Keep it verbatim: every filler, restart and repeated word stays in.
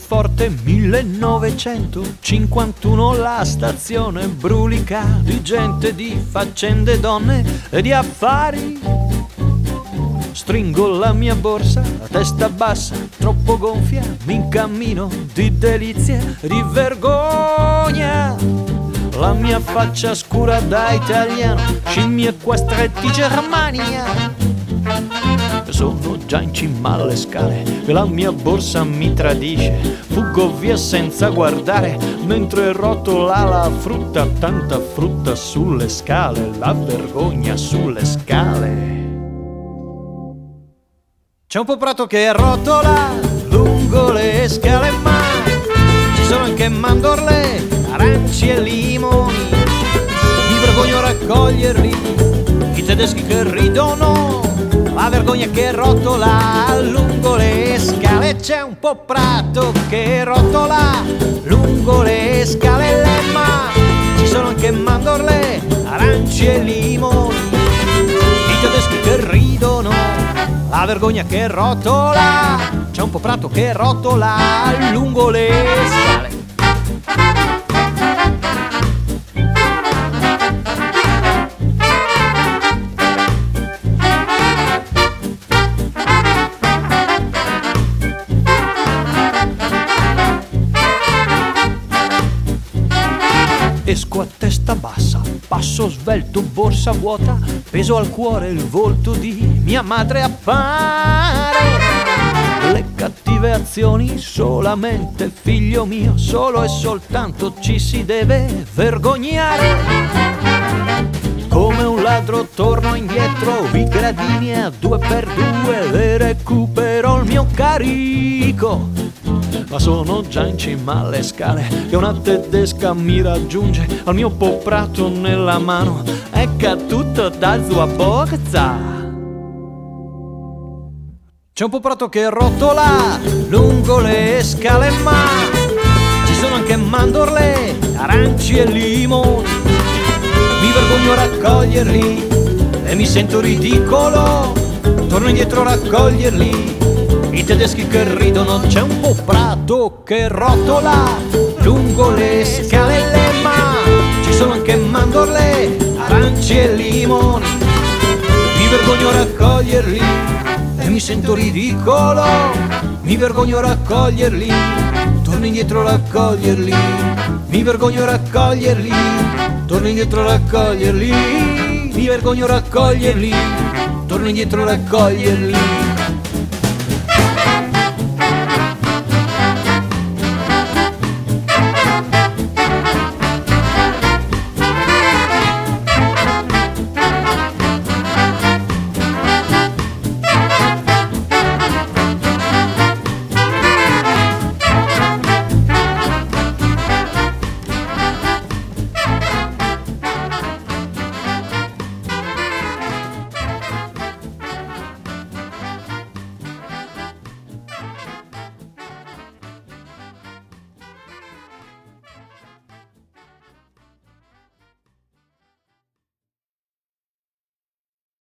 pianoforte millenovecentocinquantuno, la stazione brulica di gente, di faccende, donne e di affari. Stringo la mia borsa, a testa bassa, troppo gonfia, mi incammino di delizie, di vergogna. La mia faccia scura da italiano, scimmie equestre di Germania. Sono già in cima alle scale e la mia borsa mi tradisce. Fuggo via senza guardare mentre rotola la frutta, tanta frutta sulle scale, la vergogna sulle scale. C'è un po' prato che rotola lungo le scale, ma ci sono anche mandorle, aranci e limoni. Mi vergogno a raccoglierli, i tedeschi che ridono, la vergogna che rotola lungo le scale. C'è un po' prato che rotola lungo le scale, ma ci sono anche mandorle, aranci e limoni. I tedeschi che ridono, la vergogna che rotola. C'è un po' prato che rotola lungo le scale. Esco a testa bassa, passo svelto, borsa vuota, peso al cuore il volto di mia madre appare. Le cattive azioni solamente, figlio mio, solo e soltanto ci si deve vergognare. Come un ladro torno indietro, i gradini a due per due, le recupero il mio carico. Ma sono già in cima alle scale e una tedesca mi raggiunge, al mio po' prato nella mano è caduto da sua bocca. C'è un po' prato che rotola lungo le scale, ma ci sono anche mandorle, aranci e limoni. Mi vergogno a raccoglierli e mi sento ridicolo, torno indietro a raccoglierli, i tedeschi che ridono. C'è un po' prato che rotola lungo le scale, ma ci sono anche mandorle, aranci e limoni. Mi vergogno a raccoglierli e mi sento ridicolo, mi vergogno a raccoglierli, torno indietro a raccoglierli. Mi vergogno a raccoglierli, torno indietro a raccoglierli. Mi vergogno a raccoglierli, torno indietro a raccoglierli.